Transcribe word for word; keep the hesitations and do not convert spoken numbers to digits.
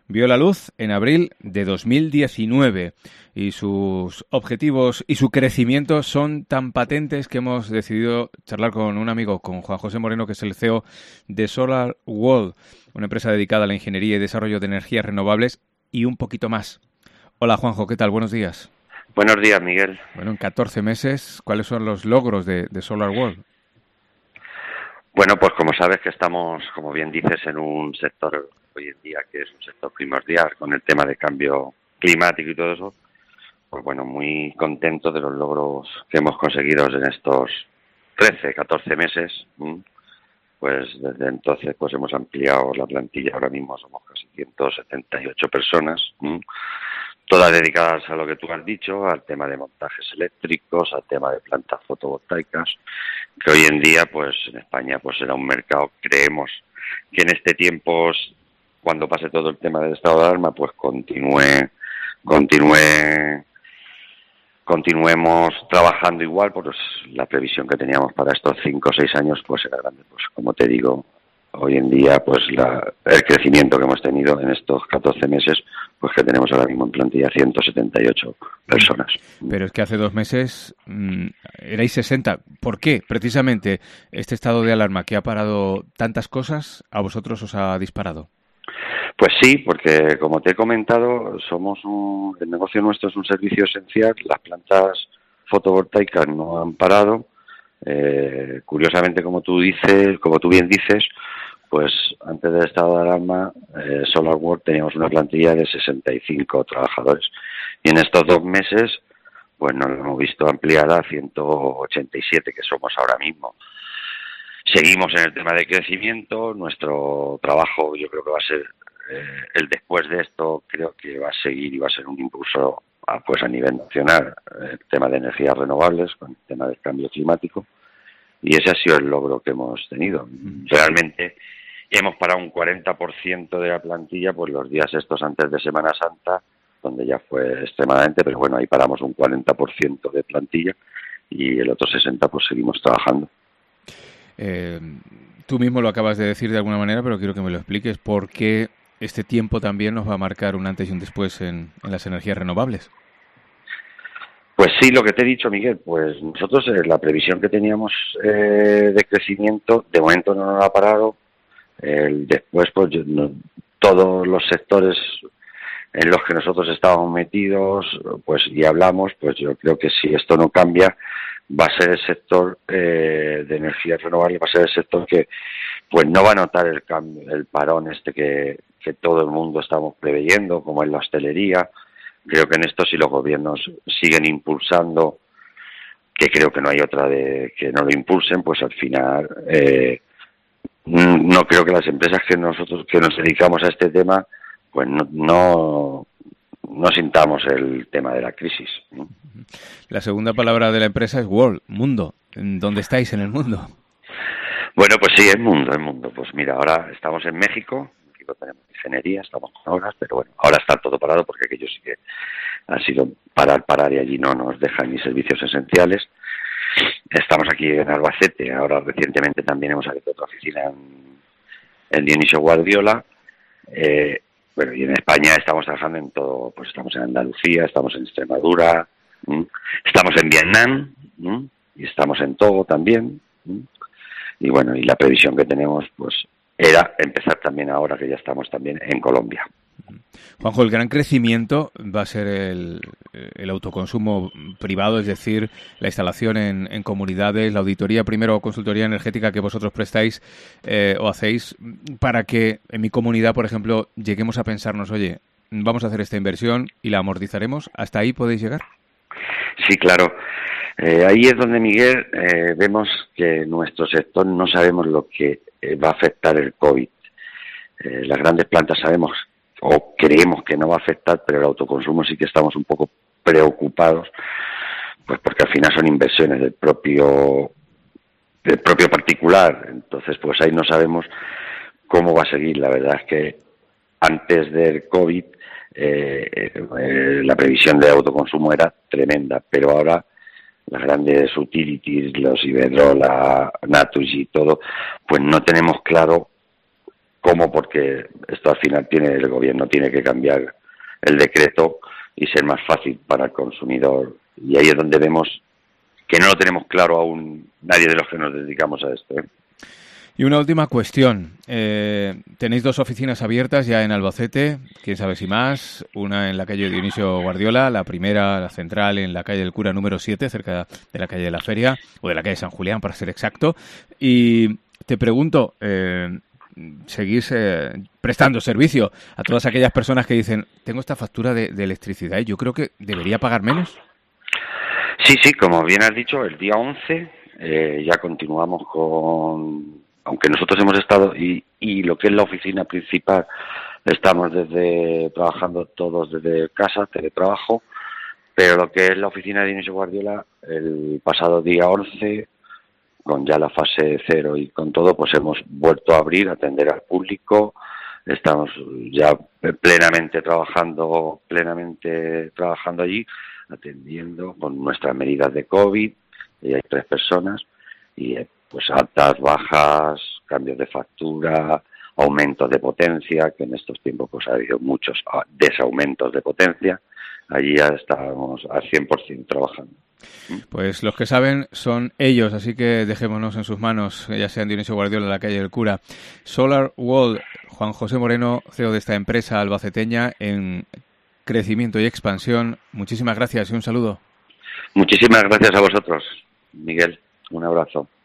vio la luz en abril de dos mil diecinueve y sus objetivos y su crecimiento son tan patentes que hemos decidido charlar con un amigo, con Juan José Moreno, que es el C E O de Solar World, una empresa dedicada a la ingeniería y desarrollo de energías renovables y un poquito más. Hola Juanjo, ¿qué tal? Buenos días. Buenos días, Miguel. Bueno, en catorce meses, ¿cuáles son los logros de, de Solar World? Bueno, pues como sabes que estamos, como bien dices, en un sector hoy en día que es un sector primordial con el tema de cambio climático y todo eso, pues bueno, muy contento de los logros que hemos conseguido en estos trece, catorce meses. Pues desde entonces pues hemos ampliado la plantilla, ahora mismo somos casi ciento setenta y ocho personas, todas dedicadas a lo que tú has dicho, al tema de montajes eléctricos, al tema de plantas fotovoltaicas, que hoy en día pues en España pues será un mercado, creemos que en este tiempo, cuando pase todo el tema del estado de alarma, pues continúe, continúe, continuemos trabajando igual, pues la previsión que teníamos para estos cinco o seis años pues era grande, pues como te digo, hoy en día, pues la, el crecimiento que hemos tenido en estos catorce meses, pues que tenemos ahora mismo en plantilla ciento setenta y ocho personas. Pero es que hace dos meses mmm, erais sesenta. ¿Por qué? Precisamente este estado de alarma que ha parado tantas cosas, ¿a vosotros os ha disparado? Pues sí, porque como te he comentado, somos un, el negocio nuestro es un servicio esencial, las plantas fotovoltaicas no han parado. Eh, curiosamente, como tú dices, como tú bien dices, pues antes del estado de alarma, eh, Solar World teníamos una plantilla de sesenta y cinco trabajadores y en estos dos meses, pues nos hemos visto ampliada a ciento ochenta y siete que somos ahora mismo. Seguimos en el tema de crecimiento, nuestro trabajo yo creo que va a ser eh, el después de esto, creo que va a seguir y va a ser un impulso a, pues a nivel nacional, el tema de energías renovables, con el tema del cambio climático, y ese ha sido el logro que hemos tenido. Realmente hemos parado un cuarenta por ciento de la plantilla, pues los días estos antes de Semana Santa, donde ya fue extremadamente, pero bueno, ahí paramos un cuarenta por ciento de plantilla y el otro sesenta por ciento pues seguimos trabajando. Eh, tú mismo lo acabas de decir de alguna manera, pero quiero que me lo expliques. ¿Por qué este tiempo también nos va a marcar un antes y un después en, en las energías renovables? Pues sí, lo que te he dicho, Miguel, pues nosotros eh, la previsión que teníamos eh, de crecimiento, de momento no nos ha parado. El después, pues yo, no, todos los sectores en los que nosotros estábamos metidos, pues y hablamos, pues yo creo que si esto no cambia, va a ser el sector eh, de energías renovables, va a ser el sector que pues no va a notar el cambio, el parón este que, que todo el mundo estamos preveyendo, como en la hostelería. Creo que en esto si los gobiernos siguen impulsando, que creo que no hay otra de que no lo impulsen, pues al final eh, no creo que las empresas que nosotros que nos dedicamos a este tema, pues no no, no sintamos el tema de la crisis. La segunda palabra de la empresa es world, mundo. ¿Dónde estáis en el mundo? Bueno, pues sí, es mundo, es mundo. Pues mira, ahora estamos en México. Tenemos ingeniería, estamos con obras, pero bueno, ahora está todo parado porque aquello sí que ha sido parar, parar y allí no nos dejan ni servicios esenciales. Estamos aquí en Albacete, ahora recientemente también hemos abierto otra oficina en, en Dionisio Guardiola. Eh, bueno, y en España estamos trabajando en todo, pues estamos en Andalucía, estamos en Extremadura, ¿m? Estamos en Vietnam, ¿m? Y estamos en Togo también, ¿m? Y bueno, y la previsión que tenemos, pues era empezar también ahora que ya estamos también en Colombia. Juanjo, el gran crecimiento va a ser el, el autoconsumo privado, es decir, la instalación en, en comunidades, la auditoría primero o consultoría energética que vosotros prestáis eh, o hacéis para que en mi comunidad, por ejemplo, lleguemos a pensarnos, oye, vamos a hacer esta inversión y la amortizaremos. ¿Hasta ahí podéis llegar? Sí, claro. Eh, ahí es donde, Miguel, eh, vemos que nuestro sector no sabemos lo que eh, va a afectar el COVID. Eh, las grandes plantas sabemos o creemos que no va a afectar, pero el autoconsumo sí que estamos un poco preocupados, pues porque al final son inversiones del propio del propio particular. Entonces, pues ahí no sabemos cómo va a seguir. La verdad es que antes del COVID eh, eh, la previsión de autoconsumo era tremenda, pero ahora las grandes utilities, los Iberdrola, Naturgy y todo, pues no tenemos claro como porque esto al final tiene el gobierno tiene que cambiar el decreto y ser más fácil para el consumidor. Y ahí es donde vemos que no lo tenemos claro aún nadie de los que nos dedicamos a esto, ¿eh? Y una última cuestión. Eh, tenéis dos oficinas abiertas ya en Albacete, quién sabe si más. Una en la calle Dionisio Guardiola, la primera, la central, en la calle del Cura número siete, cerca de la calle de la Feria, o de la calle San Julián, para ser exacto. Y te pregunto, eh, ¿seguís eh, prestando servicio a todas aquellas personas que dicen, tengo esta factura de, de electricidad y yo creo que debería pagar menos? Sí, sí, como bien has dicho, el día once eh, ya continuamos con... Aunque nosotros hemos estado, y, y lo que es la oficina principal, estamos desde trabajando todos desde casa, teletrabajo, pero lo que es la oficina de Dionisio Guardiola, el pasado día once, con ya la fase cero y con todo, pues hemos vuelto a abrir, a atender al público, estamos ya plenamente trabajando, plenamente trabajando allí, atendiendo con nuestras medidas de COVID, y hay tres personas, y pues altas, bajas, cambios de factura, aumentos de potencia, que en estos tiempos pues ha habido muchos desaumentos de potencia. Allí ya estábamos al cien por ciento trabajando. Pues los que saben son ellos, así que dejémonos en sus manos, ya sea en Dionisio Guardiola, en la calle del Cura. Solar World, Juan José Moreno, C E O de esta empresa albaceteña en crecimiento y expansión. Muchísimas gracias y un saludo. Muchísimas gracias a vosotros, Miguel. Un abrazo.